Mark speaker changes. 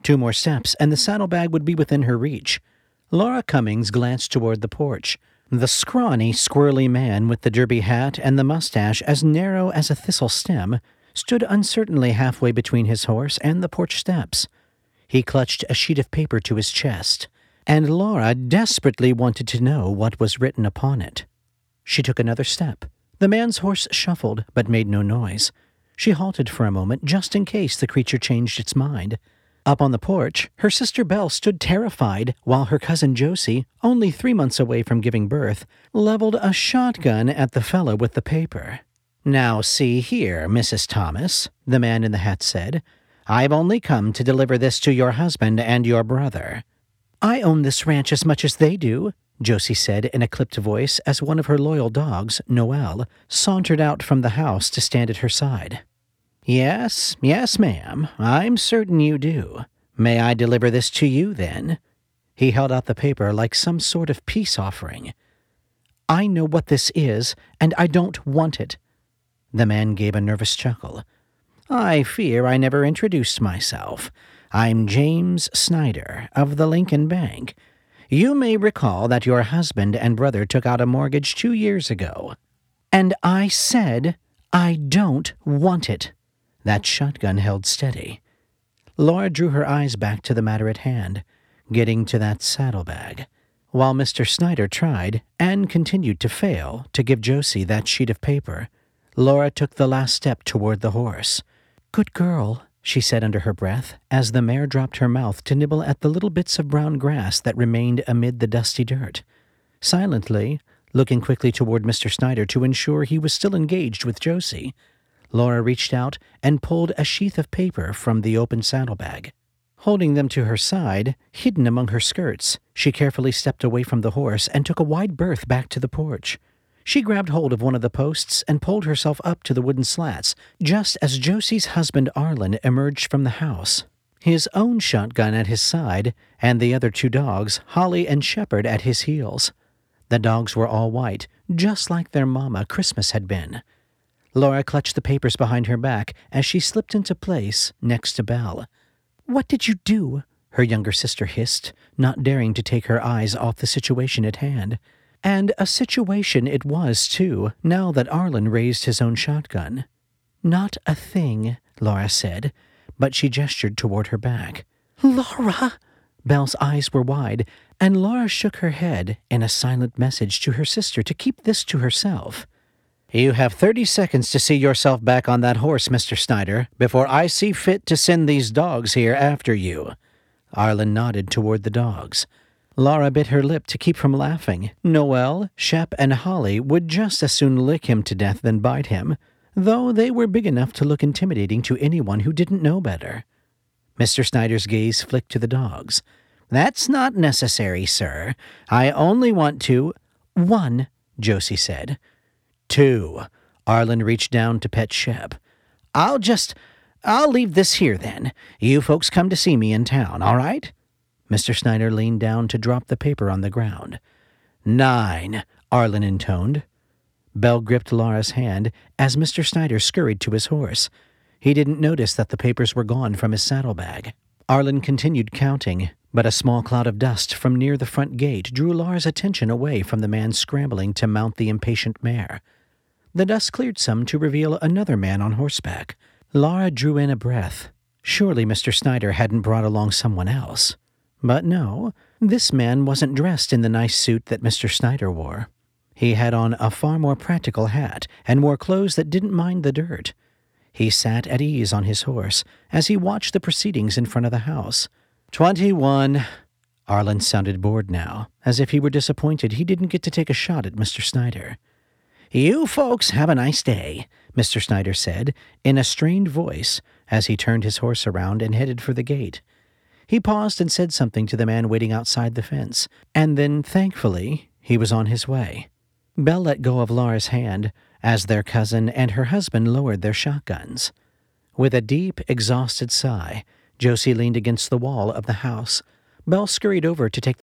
Speaker 1: 2 more steps, and the saddlebag would be within her reach. Laura Cummings glanced toward the porch. The scrawny, squirrely man with the derby hat and the mustache as narrow as a thistle stem stood uncertainly halfway between his horse and the porch steps. He clutched a sheet of paper to his chest, and Laura desperately wanted to know what was written upon it. She took another step. The man's horse shuffled, but made no noise. She halted for a moment, just in case the creature changed its mind. Up on the porch, her sister Belle stood terrified, while her cousin Josie, only 3 months away from giving birth, leveled a shotgun at the fellow with the paper. "Now see here, Mrs. Thomas," the man in the hat said. "I've only come to deliver this to your husband and your brother." "I own this ranch as much as they do," Josie said in a clipped voice as one of her loyal dogs, Noelle, sauntered out from the house to stand at her side. Yes, ma'am, I'm certain you do. May I deliver this to you, then?" He held out the paper like some sort of peace offering. "I know what this is, and I don't want it." The man gave a nervous chuckle. "I fear I never introduced myself. I'm James Snyder of the Lincoln Bank. You may recall that your husband and brother took out a mortgage 2 years ago." "And I said I don't want it." That shotgun held steady. Laura drew her eyes back to the matter at hand, getting to that saddlebag, while Mr. Snyder tried, and continued to fail, to give Josie that sheet of paper. Laura took the last step toward the horse. "Good girl," she said under her breath, as the mare dropped her mouth to nibble at the little bits of brown grass that remained amid the dusty dirt. Silently, looking quickly toward Mr. Snyder to ensure he was still engaged with Josie, Laura reached out and pulled a sheath of paper from the open saddlebag. Holding them to her side, hidden among her skirts, she carefully stepped away from the horse and took a wide berth back to the porch. She grabbed hold of one of the posts and pulled herself up to the wooden slats, just as Josie's husband Arlen emerged from the house, his own shotgun at his side, and the other 2 dogs, Holly and Shepherd, at his heels. The dogs were all white, just like their mama Christmas had been. Laura clutched the papers behind her back as she slipped into place next to Belle. "What did you do?" her younger sister hissed, not daring to take her eyes off the situation at hand. And a situation it was, too, now that Arlen raised his own shotgun. "Not a thing," Laura said, but she gestured toward her back. "Laura!" Belle's eyes were wide, and Laura shook her head in a silent message to her sister to keep this to herself. "You have 30 seconds to see yourself back on that horse, Mr. Snyder, before I see fit to send these dogs here after you." Arlen nodded toward the dogs. Laura bit her lip to keep from laughing. Noelle, Shep, and Holly would just as soon lick him to death than bite him, though they were big enough to look intimidating to anyone who didn't know better. Mr. Snyder's gaze flicked to the dogs. "That's not necessary, sir. I only want to—" "1," Josie said. 2. Arlen reached down to pet Shep. I'll leave this here then. You folks come to see me in town, all right?" Mr. Snyder leaned down to drop the paper on the ground. 9, Arlen intoned. Belle gripped Laura's hand as Mr. Snyder scurried to his horse. He didn't notice that the papers were gone from his saddlebag. Arlen continued counting, but a small cloud of dust from near the front gate drew Laura's attention away from the man scrambling to mount the impatient mare. The dust cleared some to reveal another man on horseback. Laura drew in a breath. Surely Mr. Snyder hadn't brought along someone else. But no, this man wasn't dressed in the nice suit that Mr. Snyder wore. He had on a far more practical hat and wore clothes that didn't mind the dirt. He sat at ease on his horse as he watched the proceedings in front of the house. 21. Arlen sounded bored now, as if he were disappointed he didn't get to take a shot at Mr. Snyder. "You folks have a nice day," Mr. Snyder said, in a strained voice, as he turned his horse around and headed for the gate. He paused and said something to the man waiting outside the fence, and then, thankfully, he was on his way. Belle let go of Laura's hand as their cousin and her husband lowered their shotguns. With a deep, exhausted sigh, Josie leaned against the wall of the house. Belle scurried over to take